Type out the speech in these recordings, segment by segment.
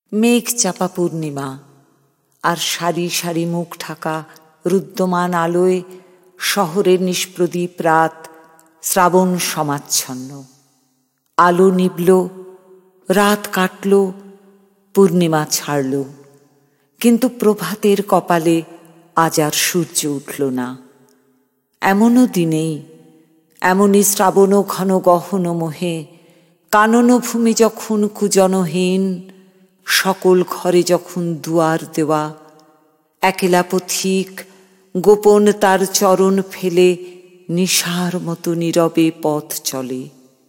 মেঘ চাপা পূর্ণিমা, আর সারি সারি মুখ ঢাকা রুদ্ধমান আলোয় শহরের নিষ্প্রদীপ রাত শ্রাবণ সমাচ্ছন্ন। আলো নিবল, রাত কাটল, পূর্ণিমা ছাড়ল, কিন্তু প্রভাতের কপালে আজ আর সূর্য উঠল না। এমনও দিনেই, এমনই শ্রাবণ ঘন গহন মোহে কানন ভূমি যখন কুজনহীন, সকল ঘরে যখন দুয়ার দেওয়া, একেলা পথিক গোপন তার চরণ ফেলে নিশার মতো নীরবে পথ চলে।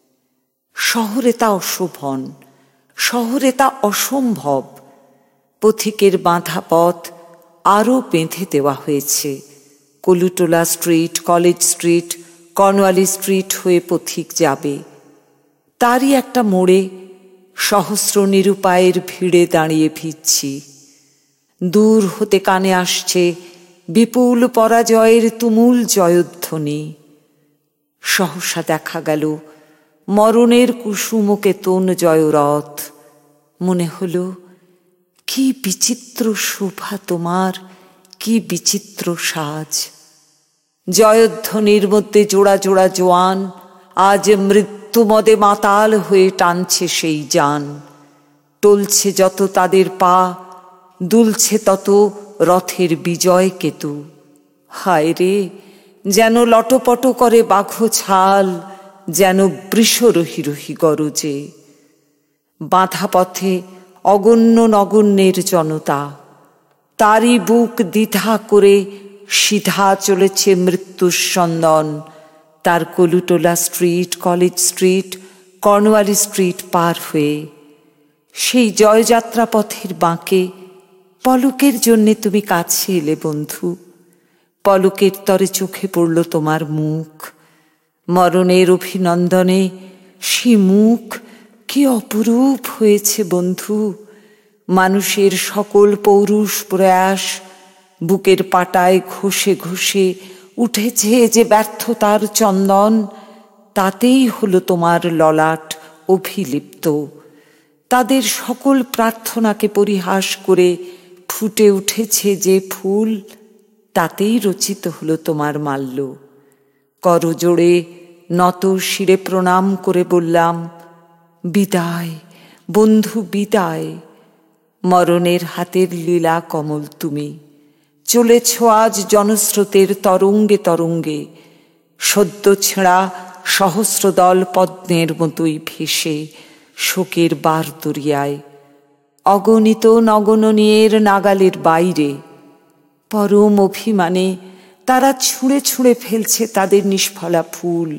শহরে তা অশোভন, শহরে তা অসম্ভব। পথিকের বাঁধা পথ আরও বেঁধে দেওয়া হয়েছে। Kolutola street, College Street, Cornwallis Street হয়ে পথিক যাবে। তারই একটা মোড়ে সহস্র নিরুপায়ের ভিড়ে দাঁড়িয়ে ভিজছি। দূর হতে কানে আসছে বিপুল পরাজয়ের তুমুল জয়ধ্বনি। সহসা দেখা গেল মরণের কুসুমকেতন জয়রথ। মনে হল, কি বিচিত্র শোভা তোমার, কি বিচিত্র সাজ। জয়ধ্বনির মধ্যে জোড়া জোড়া জোয়ান আজ মৃত্যুমদে মাতাল হয়ে টানছে সেই যান। টলছে যত তাদের পা, দুলছে তত রথের বিজয় কেতু। হায় রে, যেন লটপট করে বাঘ ছাল, যেন বৃষ রহি রহি গরজে। বাঁধা পথে অগণ্য নগণ্যের জনতা, তারই বুক দ্বিধা করে সিধা চলেছে মৃত্যুর সন্দন। তার Kolutola street, College Street, Cornwallis Street পার হয়ে। সেই জয়যাত্রা পথের বাঁকে পলকের জন্যে তুমি কাছে এলে বন্ধু। পলকের তরে চোখে পড়ল তোমার মুখ। মরণের অভিনন্দনে সে মুখ কি অপরূপ হয়েছে বন্ধু। মানুষের সকল পৌরুষ প্রয়াস বুকের পাটায় ঘষে ঘষে উঠেছে যে ব্যর্থতার চন্দন, তাতেই হলো তোমার ললাট অভিলিপ্ত। তাদের সকল প্রার্থনাকে পরিহাস করে ফুটে উঠেছে যে ফুল, তাতেই রচিত হলো তোমার মাল্য। করজোড়ে নত শিরে প্রণাম করে বললাম, বিদায় বন্ধু, বিদায়। মরণের হাতের লীলা কমল তুমি। চলেছ আজ জনস্রোতের তরঙ্গে তরঙ্গে, সদ্য ছেঁড়া সহস্রদল পদ্মের মতোই ভেসে শোকের বার দরিয়ায়। অগণিত নগণনীয়ের নাগালের বাইরে পরম অভিমানে তারা ছুঁড়ে ছুঁড়ে ফেলছে তাদের নিষ্ফলা ফুল।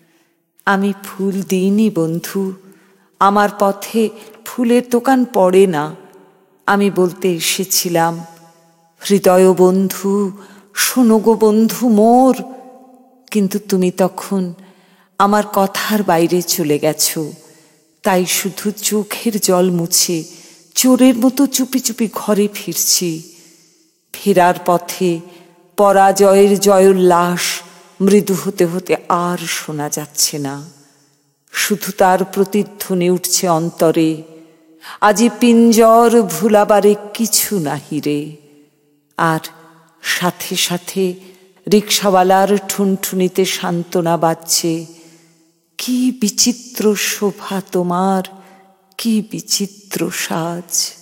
আমি ফুল দিইনি বন্ধু, আমার পথে ফুলের দোকান পড়ে না। আমি বলতে এসেছিলাম, হৃদয় বন্ধু, শোনো গো বন্ধু মোর। কিন্তু তুমি তখন আমার কথার বাইরে চলে গেছো। তাই শুধু চোখের জল মুছে চোরের মতো চুপি চুপি ঘরে ফিরছি। ফেরার পথে পরাজয়ের জয়োল্লাস মৃদু হতে হতে আর শোনা যাচ্ছে না। শুধু তার প্রতিধ্বনি উঠছে অন্তরে, আজি পিঞ্জর ভুলাবারে কিছু নাহি রে। আর সাথে সাথে রিকশাওয়ালার ঠুনঠুনিতে সান্ত্বনা বাজছে, কি বিচিত্র শোভা তোমার, কি বিচিত্র সাজ।